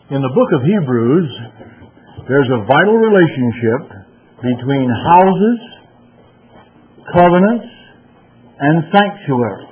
In the book of Hebrews, there's a vital relationship between houses, covenants, and sanctuaries.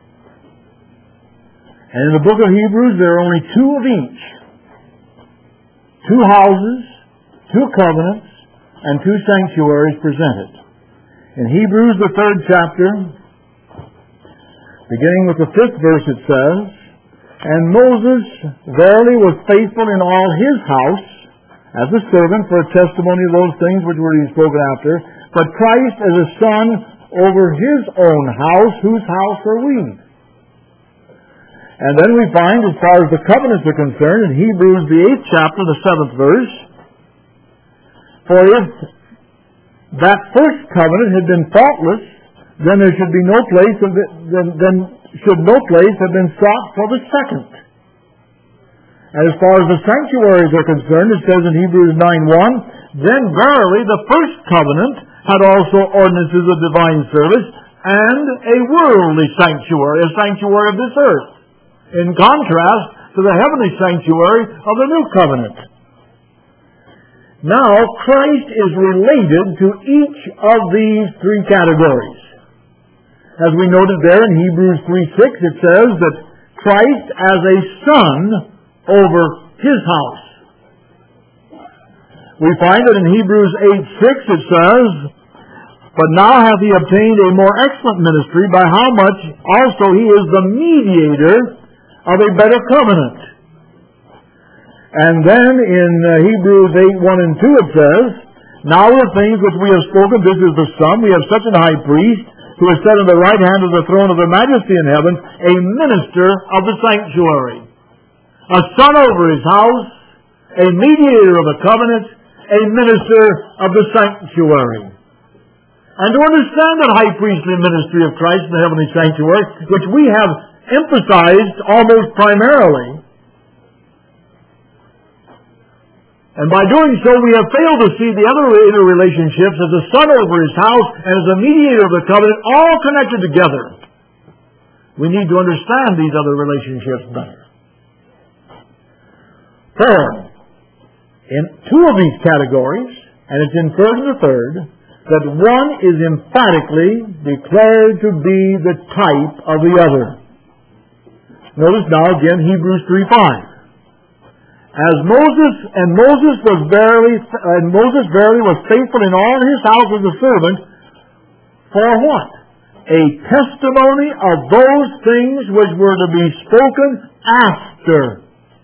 And in the book of Hebrews, there are only two of each. Two houses, two covenants, and two sanctuaries presented. In Hebrews, the 3rd chapter, beginning with the 5th verse, it says, "And Moses verily was faithful in all his house, as a servant for a testimony of those things which were to be spoken after, but Christ as a son over his own house, whose house are we?" And then we find, as far as the covenants are concerned, in Hebrews, the 8th chapter, the 7th verse, "For if that first covenant had been faultless, then there should be no place then should no place have been sought for the second." And as far as the sanctuaries are concerned, it says in Hebrews 9:1, "Then verily the first covenant had also ordinances of divine service and a worldly sanctuary, a sanctuary of this earth, in contrast to the heavenly sanctuary of the new covenant." Now, Christ is related to each of these three categories. As we noted there in Hebrews 3:6, it says that Christ as a son over his house. We find that in Hebrews 8:6 it says, "But now hath he obtained a more excellent ministry, by how much also he is the mediator of a better covenant." And then in Hebrews 8:1 and 2 it says, "Now the things which we have spoken, this is the sum, we have such an high priest, who is set on the right hand of the throne of the majesty in heaven, a minister of the sanctuary." A son over his house, a mediator of the covenant, a minister of the sanctuary. And to understand the high priestly ministry of Christ in the heavenly sanctuary, which we have emphasized almost primarily, and by doing so we have failed to see the other interrelationships as a son over his house and as a mediator of the covenant, all connected together. We need to understand these other relationships better. For in two of these categories, and it's inferred in the third, that one is emphatically declared to be the type of the other. Notice now again Hebrews 3:5. Moses verily was faithful in all his house as a servant, for what? A testimony of those things which were to be spoken after.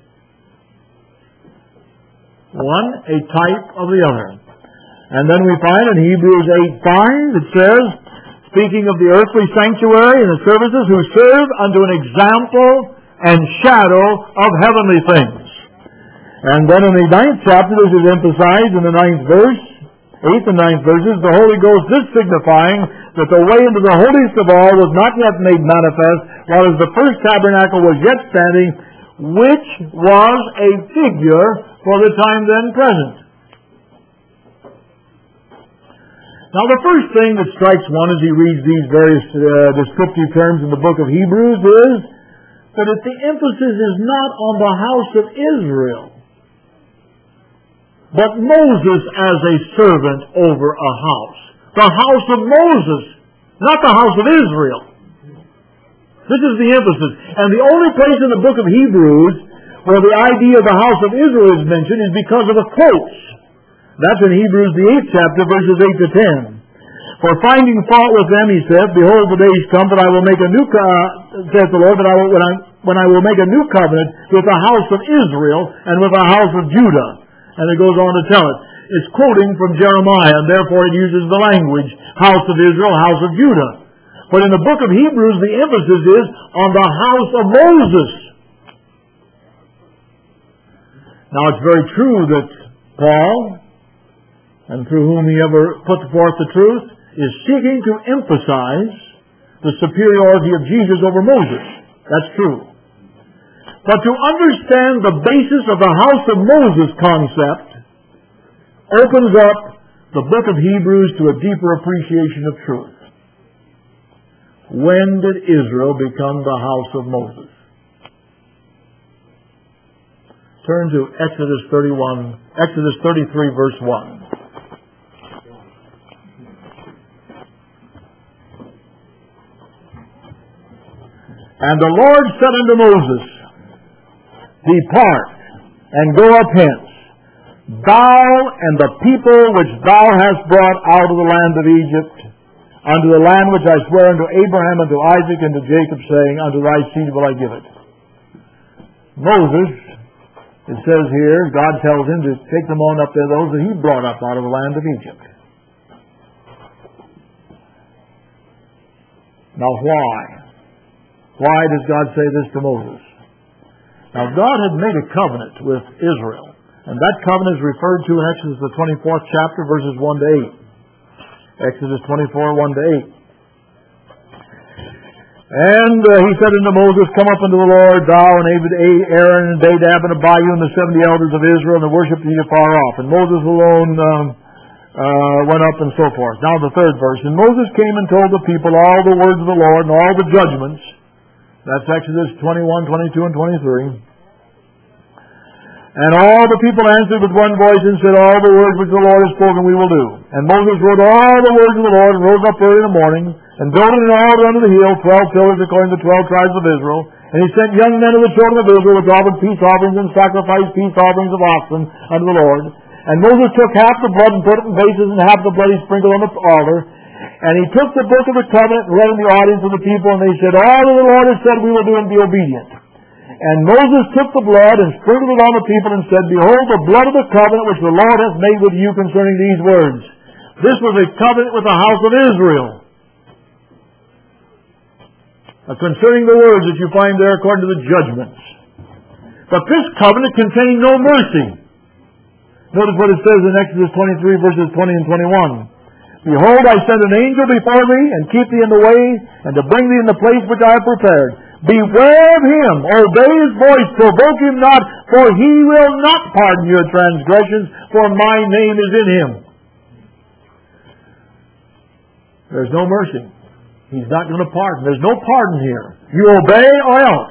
One, a type of the other. And then we find in Hebrews 8:5, it says, speaking of the earthly sanctuary and the services, "who serve unto an example and shadow of heavenly things." And then in the 9th chapter, this is emphasized in the 9th verse, 8th and 9th verses, "The Holy Ghost is signifying that the way into the holiest of all was not yet made manifest, while as the first tabernacle was yet standing, which was a figure for the time then present." Now the first thing that strikes one as he reads these various descriptive terms in the book of Hebrews is that the emphasis is not on the house of Israel, but Moses as a servant over a house. The house of Moses, not the house of Israel. This is the emphasis. And the only place in the book of Hebrews where the idea of the house of Israel is mentioned is because of the quotes. That's in Hebrews the 8th chapter, verses 8 to 10. "For finding fault with them, he said, Behold, the days come that I will make a new saith the Lord, when I will make a new covenant with the house of Israel and with the house of Judah." And it goes on to tell it. It's quoting from Jeremiah, and therefore it uses the language, house of Israel, house of Judah. But in the book of Hebrews, the emphasis is on the house of Moses. Now it's very true that Paul, and through whom he ever put forth the truth, is seeking to emphasize the superiority of Jesus over Moses. That's true. But to understand the basis of the house of Moses concept opens up the book of Hebrews to a deeper appreciation of truth. When did Israel become the house of Moses? Turn to Exodus 33, verse 1. And the Lord said unto Moses, Depart, and go up hence, thou and the people which thou hast brought out of the land of Egypt, unto the land which I swear unto Abraham, unto Isaac, and to Jacob, saying, Unto thy seed will I give it. Moses, it says here, God tells him to take them on up there, those that he brought up out of the land of Egypt. Now why? Why does God say this to Moses? Now God had made a covenant with Israel, and that covenant is referred to in Exodus the 24th chapter, verses 1 to 8. Exodus 24, 1 to 8. And he said unto Moses, Come up unto the Lord, thou and Aaron and Nadab and Abihu and the 70 elders of Israel, and worship thee afar off. And Moses alone went up and so forth. Now the third verse. And Moses came and told the people all the words of the Lord and all the judgments. That's Exodus 21, 22, and 23. And all the people answered with one voice and said, All the words which the Lord has spoken we will do. And Moses wrote all the words of the Lord and rose up early in the morning and built an altar unto the hill, 12 pillars according to the 12 tribes of Israel. And he sent young men of the children of Israel which offered peace offerings and sacrificed peace offerings of oxen unto the Lord. And Moses took half the blood and put it in vases, and half the blood he sprinkled on the altar. And he took the book of the covenant and read in the audience of the people, and they said, All that the Lord has said we will do and be obedient. And Moses took the blood and sprinkled it on the people and said, Behold, the blood of the covenant which the Lord hath made with you concerning these words. This was a covenant with the house of Israel. Concerning the words that you find there according to the judgments. But this covenant contained no mercy. Notice what it says in Exodus 23, verses 20 and 21. Behold, I send an angel before thee, and keep thee in the way, and to bring thee in the place which I have prepared. Beware of him, obey his voice, provoke him not, for he will not pardon your transgressions, for my name is in him. There's no mercy. He's not going to pardon. There's no pardon here. You obey or else.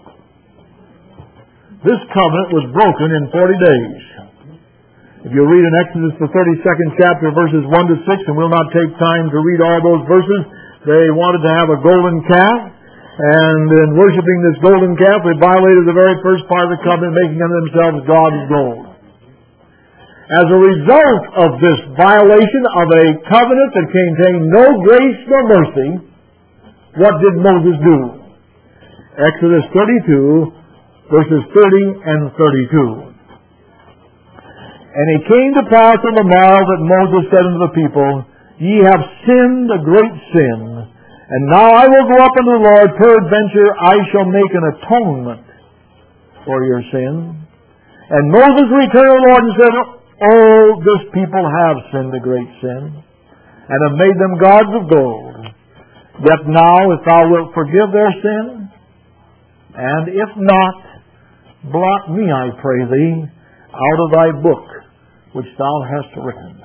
This covenant was broken in 40 days. If you read in Exodus the 32nd chapter, verses 1 to 6, and we'll not take time to read all those verses, they wanted to have a golden calf, and in worshiping this golden calf, they violated the very first part of the covenant, making unto themselves gods of gold. As a result of this violation of a covenant that contained no grace nor mercy, what did Moses do? Exodus 32, verses 30 and 32. And it came to pass on the morrow that Moses said unto the people, Ye have sinned a great sin, and now I will go up unto the Lord, peradventure I shall make an atonement for your sin. And Moses returned to the Lord and said, Oh, this people have sinned a great sin, and have made them gods of gold. Yet now, if thou wilt forgive their sin, and if not, blot me, I pray thee, out of thy book which thou hast written.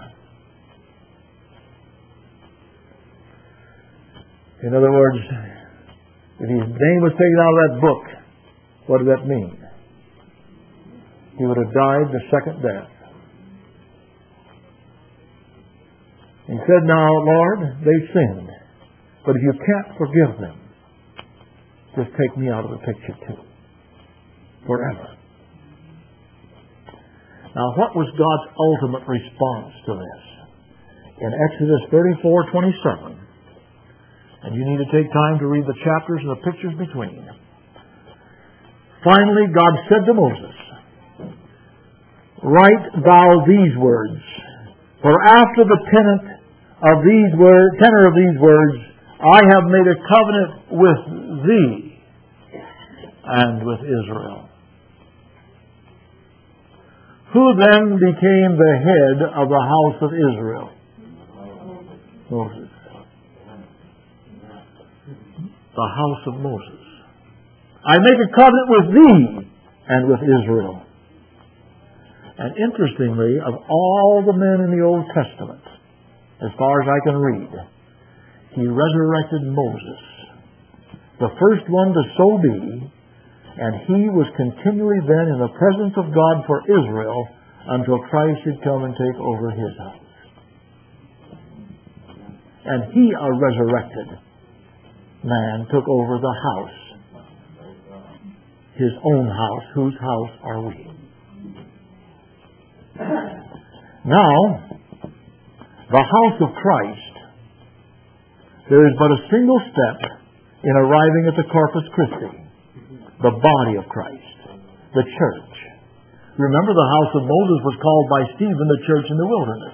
In other words, if his name was taken out of that book, what did that mean? He would have died the second death. He said, Now, Lord, they've sinned, but if you can't forgive them, just take me out of the picture too, forever. Now, what was God's ultimate response to this? In Exodus 34:27, and you need to take time to read the chapters and the pictures between. Finally, God said to Moses, Write thou these words, for after the tenor of these words, I have made a covenant with thee and with Israel. Who then became the head of the house of Israel? Moses. The house of Moses. I make a covenant with thee and with Israel. And interestingly, of all the men in the Old Testament, as far as I can read, he resurrected Moses, the first one to so be, And he was continually then in the presence of God for Israel until Christ should come and take over his house. And he, a resurrected man, took over the house, his own house. Whose house are we? Now, the house of Christ, there is but a single step in arriving at the Corpus Christi, the body of Christ, the church. Remember, the house of Moses was called by Stephen the church in the wilderness.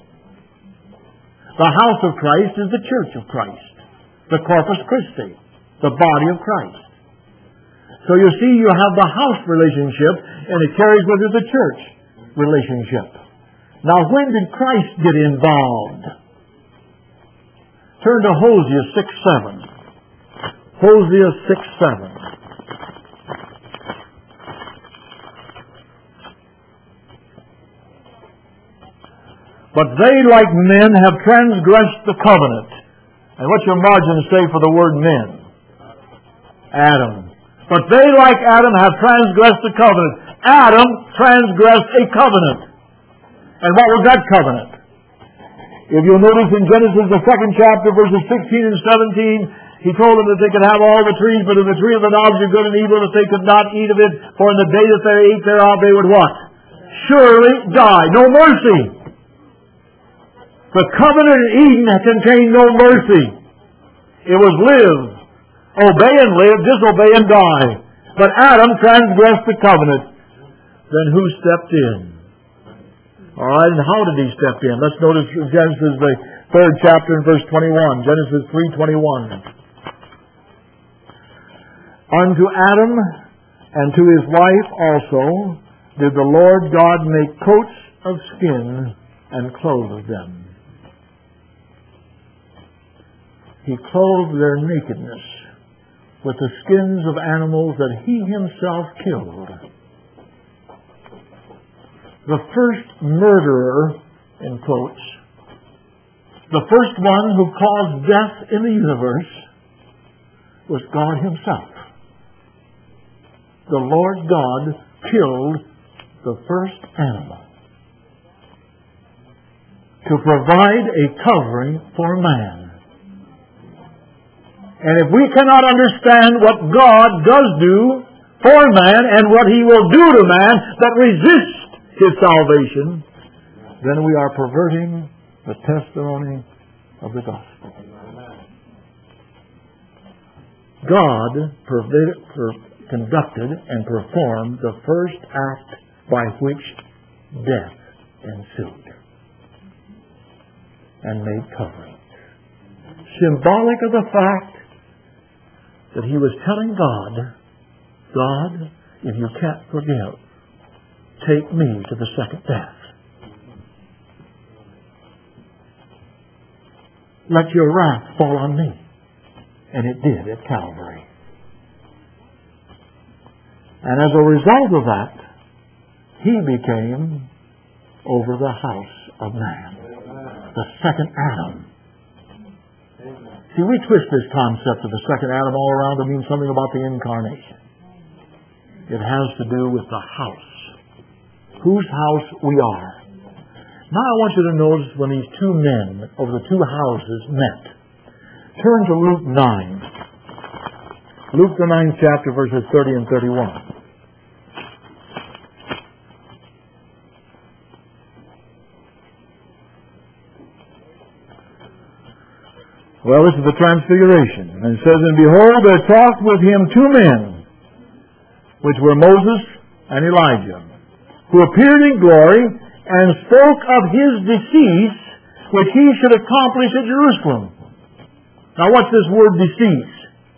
The house of Christ is the church of Christ, the Corpus Christi, the body of Christ. So you see, you have the house relationship, and it carries with it the church relationship. Now, when did Christ get involved? Turn to Hosea 6:7. Hosea 6:7. But they, like men, have transgressed the covenant. And what's your margin say for the word men? Adam. But they, like Adam, have transgressed the covenant. Adam transgressed a covenant. And what was that covenant? If you'll notice in Genesis, the 2nd chapter, verses 16 and 17, he told them that they could have all the trees, but of the tree of the knowledge of good and evil, that they could not eat of it, for in the day that they ate thereof, they would what? Surely die. No mercy. The covenant in Eden contained no mercy. It was live, obey and live, disobey and die. But Adam transgressed the covenant. Then who stepped in? All right, and how did he step in? Let's notice Genesis, the 3rd chapter, and verse 21. Genesis 3:21. Unto Adam and to his wife also did the Lord God make coats of skin and clothe them. He clothed their nakedness with the skins of animals that he himself killed. The first murderer, in quotes, the first one who caused death in the universe was God himself. The Lord God killed the first animal to provide a covering for man. And if we cannot understand what God does do for man and what he will do to man that resists his salvation, then we are perverting the testimony of the gospel. God conducted and performed the first act by which death ensued and made coverings. Symbolic of the fact that he was telling God, God, if you can't forgive, take me to the second death. Let your wrath fall on me. And it did at Calvary. And as a result of that, he became over the house of man. The second Adam. See, we twist this concept of the second Adam all around to mean something about the incarnation. It has to do with the house. Whose house we are. Now I want you to notice when these two men over the two houses met. Turn to Luke 9. Luke the 9th chapter, verses 30 and 31. Well, this is the Transfiguration. And it says, and behold, there talked with him two men, which were Moses and Elijah, who appeared in glory, and spoke of his decease, which he should accomplish at Jerusalem. Now, what's this word decease?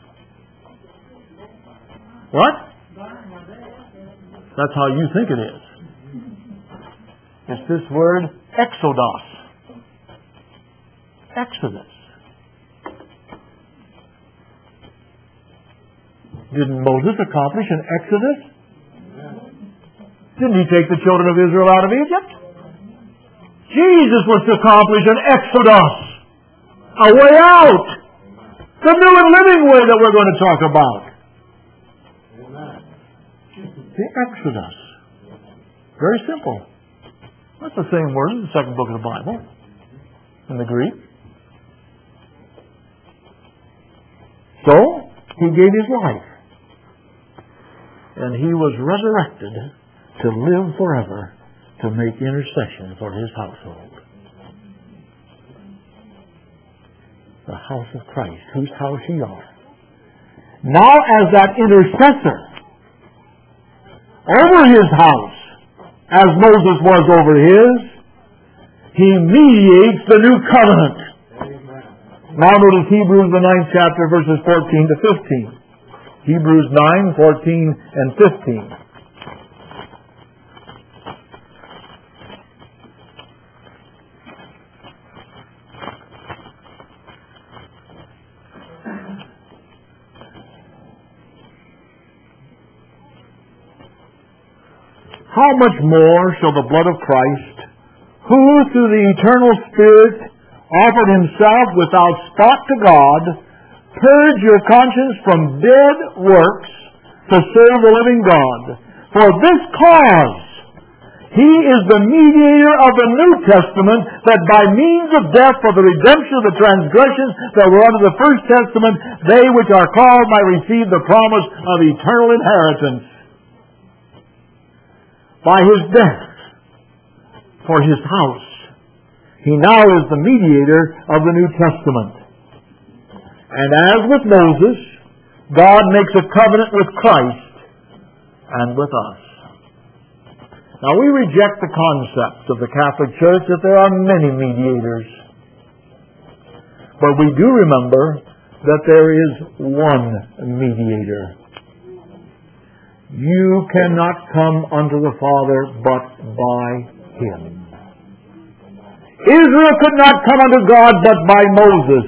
What? That's how you think it is. It's this word exodos. Exodus. Didn't Moses accomplish an exodus? Didn't he take the children of Israel out of Egypt? Jesus was to accomplish an exodus. A way out. The new and living way that we're going to talk about. The Exodus. Very simple. That's the same word in the second book of the Bible, in the Greek. So, He gave His life. And He was resurrected to live forever, to make intercession for His household. The house of Christ, whose house ye are. Now as that intercessor over His house, as Moses was over his, He mediates the new covenant. Now notice Hebrews, the 9th chapter, verses 14 to 15. Hebrews 9, 14, and 15. How much more shall the blood of Christ, who through the eternal Spirit offered Himself without spot to God, purge your conscience from dead works to serve the living God? For this cause He is the mediator of the New Testament, that by means of death for the redemption of the transgressions that were under the First Testament, they which are called might receive the promise of eternal inheritance. By His death for His house, He now is the mediator of the New Testament. And as with Moses, God makes a covenant with Christ and with us. Now we reject the concept of the Catholic Church that there are many mediators. But we do remember that there is one mediator. You cannot come unto the Father but by Him. Israel could not come unto God but by Moses.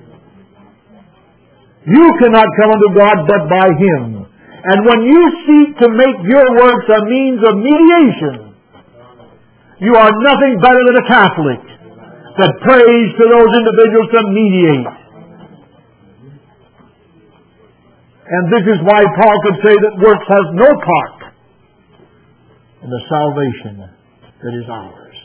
You cannot come unto God but by Him. And when you seek to make your works a means of mediation, you are nothing better than a Catholic that prays to those individuals to mediate. And this is why Paul could say that works has no part in the salvation that is ours.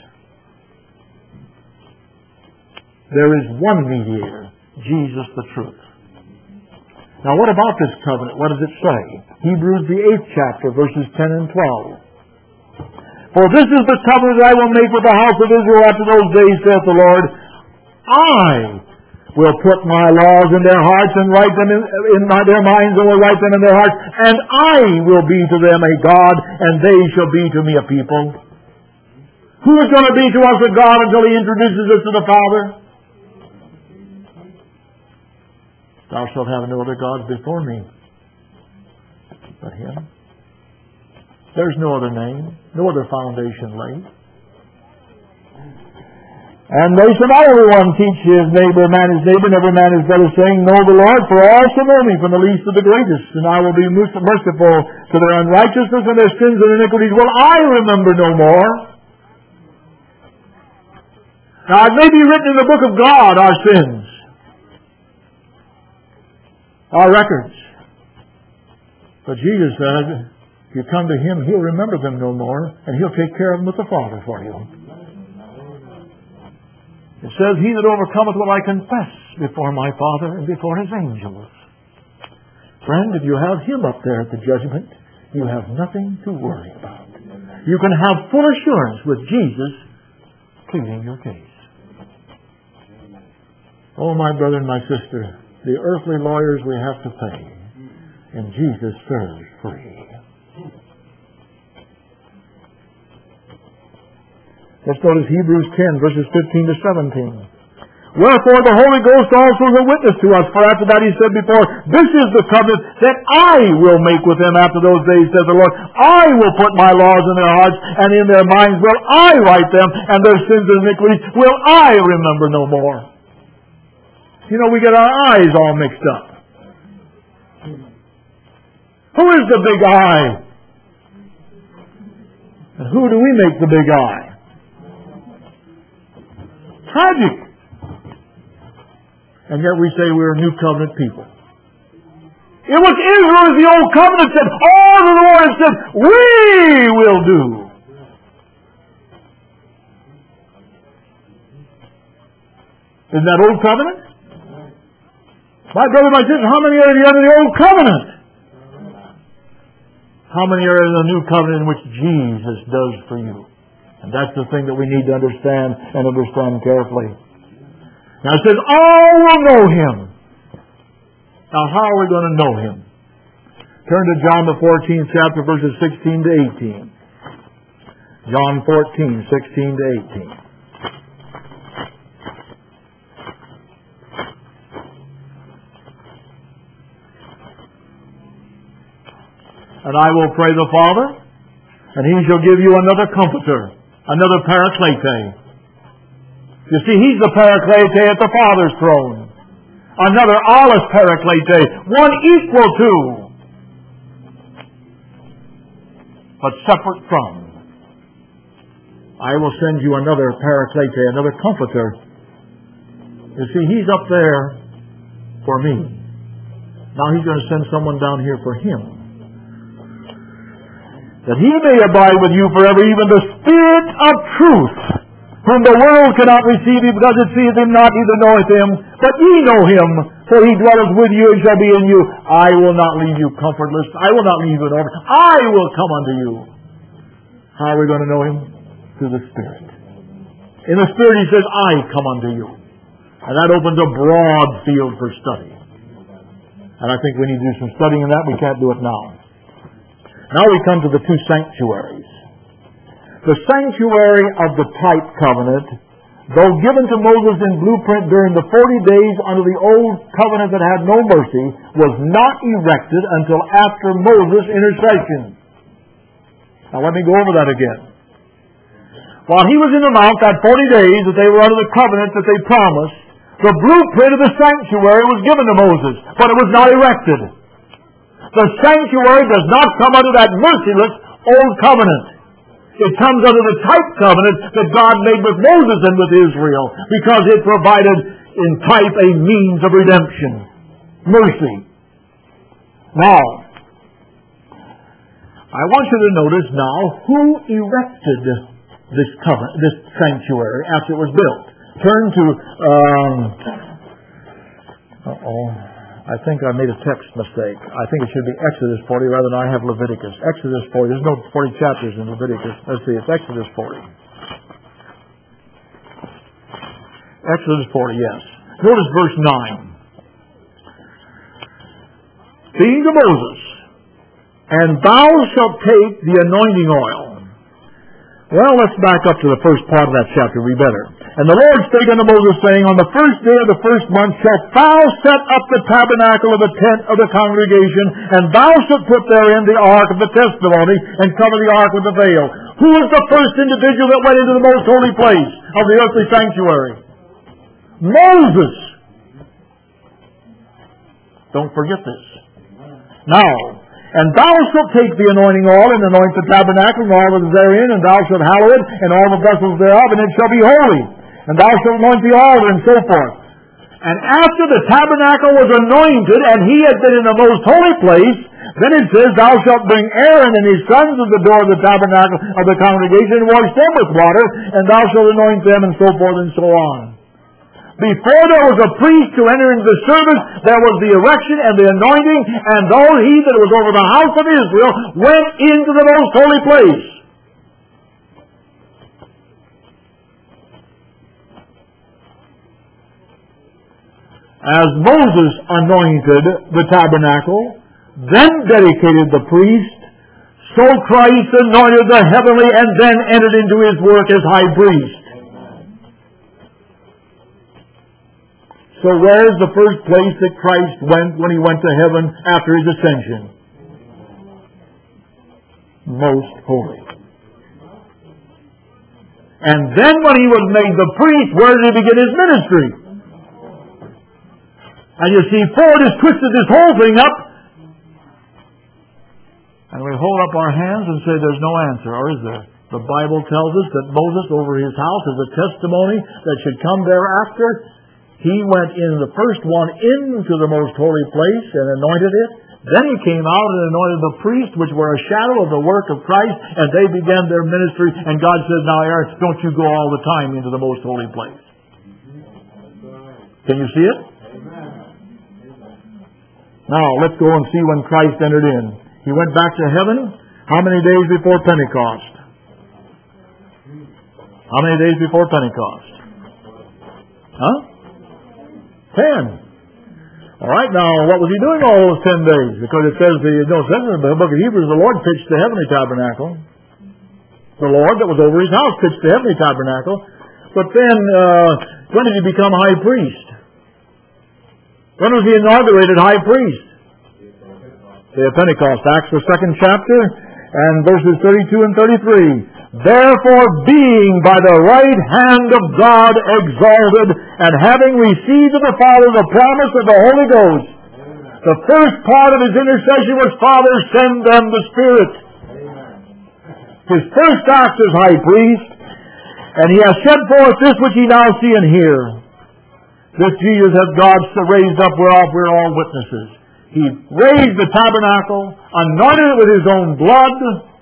There is one mediator, Jesus the truth. Now what about this covenant? What does it say? Hebrews the 8th chapter, verses 10 and 12. For this is the covenant I will make with the house of Israel after those days, saith the Lord. I will put my laws in their hearts and write them in their minds, and will write them in their hearts, and I will be to them a God, and they shall be to me a people. Who is going to be to us a God until He introduces us to the Father? Thou shalt have no other gods before me but Him. There's no other name, no other foundation laid. And they shall not everyone teach his neighbor, man his neighbor, and every man his brother, saying, Know the Lord, for all shall know me, from the least to the greatest. And I will be merciful to their unrighteousness, and their sins and iniquities will I remember no more. Now it may be written in the book of God, our sins, our records. But Jesus said, if you come to Him, He'll remember them no more, and He'll take care of them with the Father for you. It says, He that overcometh will I confess before my Father and before His angels. Friend, if you have Him up there at the judgment, you have nothing to worry about. You can have full assurance with Jesus pleading your case. Oh, my brother and my sister, the earthly lawyers we have to pay, and Jesus serves free. Let's notice Hebrews 10, verses 15 to 17. Wherefore the Holy Ghost also is a witness to us. For after that He said before, This is the covenant that I will make with them after those days, says the Lord. I will put my laws in their hearts, and in their minds will I write them, and their sins and iniquities will I remember no more. You know, we get our eyes all mixed up. Who is the big I? And who do we make the big I? Tragic. And yet we say we're a new covenant people. It was Israel as the Old Covenant said, all that the Lord had said, we will do. Isn't that Old Covenant? My brother, my sister, how many are under the Old Covenant? How many are in the New Covenant in which Jesus does for you? And that's the thing that we need to understand and understand carefully. Now it says, all will know Him. Now how are we going to know Him? Turn to John the 14th chapter, verses 16 to 18. John 14, 16 to 18. And I will pray the Father, and He shall give you another Comforter, another Paraclete. You see, He's the Paraclete at the Father's throne. Another Allos Paraclete, one equal to, but separate from. I will send you another Paraclete, another Comforter. You see, He's up there for me. Now He's going to send someone down here for Him, that He may abide with you forever, even the Spirit of truth, whom the world cannot receive because it seeth Him not, neither knoweth Him. But ye know Him, for He dwelleth with you and shall be in you. I will not leave you comfortless. I will not leave you in order. I will come unto you. How are we going to know Him? Through the Spirit. In the Spirit He says, I come unto you. And that opens a broad field for study. And I think we need to do some studying in that. We can't do it now. Now we come to the two sanctuaries. The sanctuary of the type covenant, though given to Moses in blueprint during the 40 days under the old covenant that had no mercy, was not erected until after Moses' intercession. Now let me go over that again. While he was in the mount that 40 days that they were under the covenant that they promised, the blueprint of the sanctuary was given to Moses, but it was not erected. The sanctuary does not come under that merciless old covenant. It comes under the type covenant that God made with Moses and with Israel, because it provided in type a means of redemption. Mercy. Now, I want you to notice now who erected this covenant, this sanctuary after it was built. Turn to I think I made a text mistake. I think it should be Exodus 40 rather than I have Leviticus. Exodus 40. There's no 40 chapters in Leviticus. Let's see. It's Exodus 40. Exodus 40, yes. Notice verse 9. Speaking to Moses, and thou shalt take the anointing oil. Well, let's back up to the first part of that chapter. We better. And the Lord spake unto Moses, saying, on the first day of the first month shalt thou set up the tabernacle of the tent of the congregation, and thou shalt put therein the ark of the testimony, and cover the ark with the veil. Who was the first individual that went into the most holy place of the earthly sanctuary? Moses. Don't forget this. Now, and thou shalt take the anointing oil and anoint the tabernacle and all that is therein, and thou shalt hallow it and all the vessels thereof, and it shall be holy. And thou shalt anoint the altar, and so forth. And after the tabernacle was anointed, and he had been in the most holy place, then it says, thou shalt bring Aaron and his sons to the door of the tabernacle of the congregation, and wash them with water, and thou shalt anoint them, and so forth and so on. Before there was a priest to enter into the service, there was the erection and the anointing, and though he that was over the house of Israel went into the most holy place. As Moses anointed the tabernacle, then dedicated the priest, so Christ anointed the heavenly and then entered into his work as high priest. So where is the first place that Christ went when he went to heaven after his ascension? Most holy. And then when he was made the priest, where did he begin his ministry? And you see, Ford has twisted this whole thing up. And we hold up our hands and say there's no answer, or is there? The Bible tells us that Moses over his house is a testimony that should come thereafter. He went in the first one into the most holy place and anointed it. Then He came out and anointed the priests, which were a shadow of the work of Christ, and they began their ministry. And God says, now Aaron, don't you go all the time into the most holy place. Can you see it? Now, let's go and see when Christ entered in. He went back to heaven how many days before Pentecost? How many days before Pentecost? 10. All right, now, what was He doing all those 10 days? Because it says, it says in the book of Hebrews, the Lord pitched the heavenly tabernacle. The Lord that was over His house pitched the heavenly tabernacle. But then, when did He become high priest? When was He inaugurated high priest? Day of Pentecost, Acts the 2nd chapter, and verses 32 and 33. Therefore, being by the right hand of God exalted, and having received of the Father the promise of the Holy Ghost, the first part of His intercession was, Father, send them the Spirit. His first act as high priest, and He has shed forth this which ye now see and hear. This Jesus hath God raised up, whereof we're all witnesses. He raised the tabernacle, anointed it with His own blood,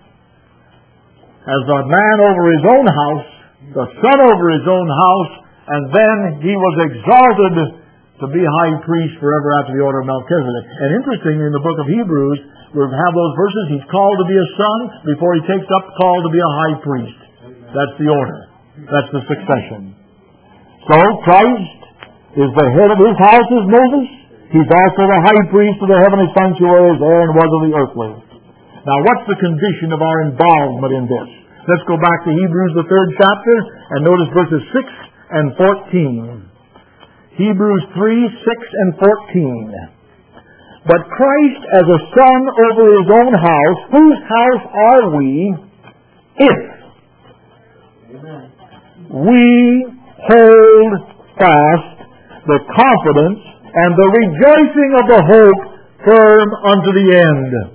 as a man over his own house, the Son over his own house, and then He was exalted to be high priest forever after the order of Melchizedek. And interestingly, in the book of Hebrews, we have those verses, He's called to be a son before He takes up called to be a high priest. That's the order. That's the succession. So, Christ is the head of His house as Moses. He's also the high priest of the heavenly sanctuary as Aaron was of the earthly. Now, what's the condition of our involvement in this? Let's go back to Hebrews, the 3rd chapter, and notice verses 6 and 14. Hebrews 3, 6 and 14. But Christ as a son over His own house, whose house are we, if we hold fast the confidence and the rejoicing of the hope firm unto the end.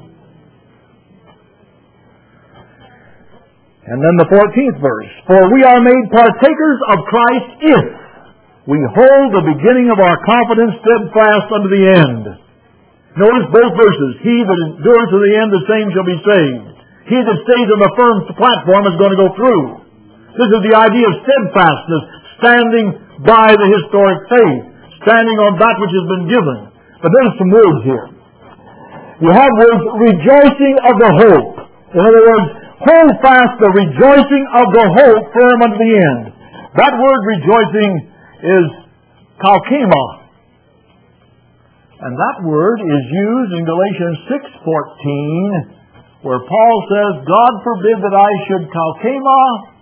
And then the 14th verse. For we are made partakers of Christ if we hold the beginning of our confidence steadfast unto the end. Notice both verses. He that endures to the end, the same shall be saved. He that stays on the firm platform is going to go through. This is the idea of steadfastness, standing by the historic faith, standing on that which has been given. But there's some words here. You have words, rejoicing of the hope. In other words, hold fast the rejoicing of the hope firm unto the end. That word rejoicing is kalkema. And that word is used in Galatians 6:14, where Paul says, God forbid that I should kalkema,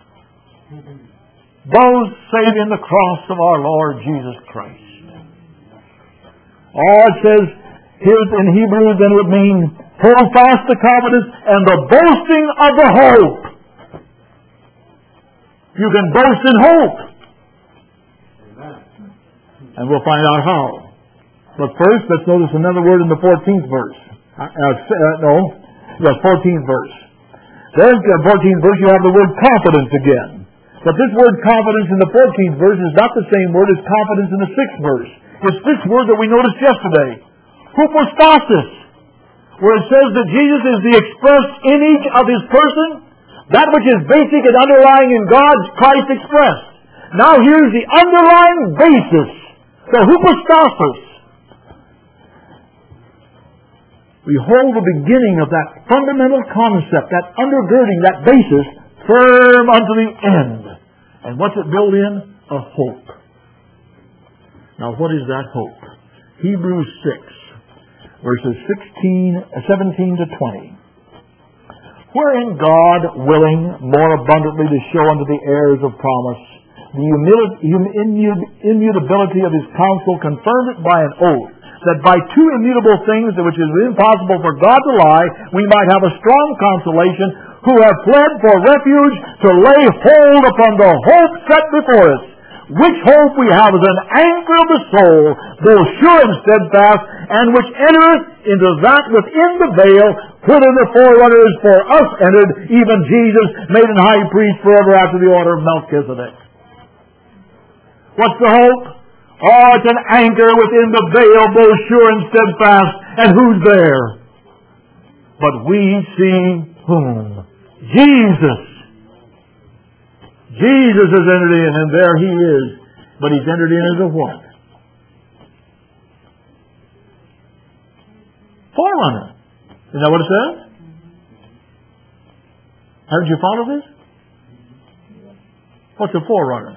boast save in the cross of our Lord Jesus Christ. Or it says here in Hebrew, then it would mean hold fast the confidence and the boasting of the hope. You can boast in hope. And we'll find out how. But first, let's notice another word in the 14th verse. 14th verse. There's the 14th verse, you have the word confidence again. But this word confidence in the 14th verse is not the same word as confidence in the 6th verse. It's this word that we noticed yesterday. Hypostasis. Where it says that Jesus is the express image of His person. That which is basic and underlying in God, Christ expressed. Now here's the underlying basis. The hypostasis. We hold the beginning of that fundamental concept, that undergirding, that basis, firm unto the end. And what's it built in? A hope. Now what is that hope? Hebrews 6, verses 17 to 20. Wherein God, willing more abundantly to show unto the heirs of promise the immutability of His counsel, confirmed it by an oath, that by two immutable things which it is impossible for God to lie, we might have a strong consolation, who have fled for refuge to lay hold upon the hope set before us, which hope we have as an anchor of the soul, though sure and steadfast, and which entereth into that within the veil, whither the forerunner is for us entered, even Jesus, made an high priest forever after the order of Melchizedek. What's the hope? Oh, it's an anchor within the veil, both sure and steadfast. And who's there? But we see whom? Jesus. Jesus has entered in, and there He is. But He's entered in as a what? Forerunner. Isn't that what it says? Haven't you follow this? What's a forerunner?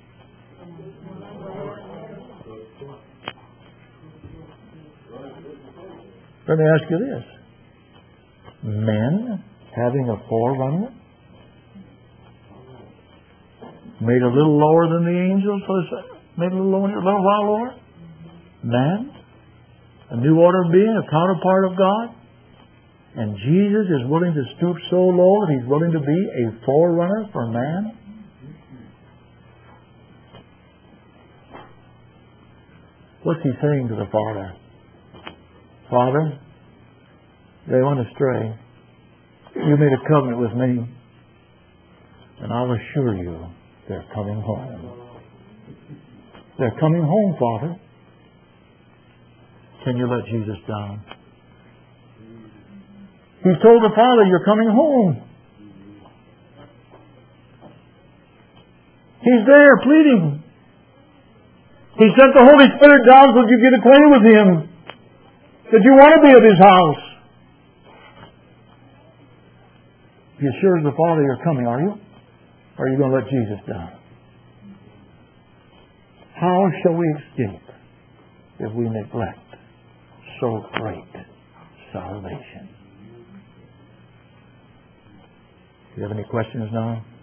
Let me ask you this. Men having a forerunner? Made a little lower than the angels for a second? Made a little while lower? Man? A new order of being, a counterpart of God? And Jesus is willing to stoop so low that He's willing to be a forerunner for man? What's He saying to the Father? Father, they went astray. You made a covenant with me, and I'll assure you they're coming home. They're coming home, Father. Can you let Jesus down? He told the Father, you're coming home. He's there pleading. He sent the Holy Spirit down so that you get acquainted with Him. That you want to be at His house. He assures the Father you're coming, are you? Or are you going to let Jesus down? How shall we escape if we neglect so great salvation? Do you have any questions now?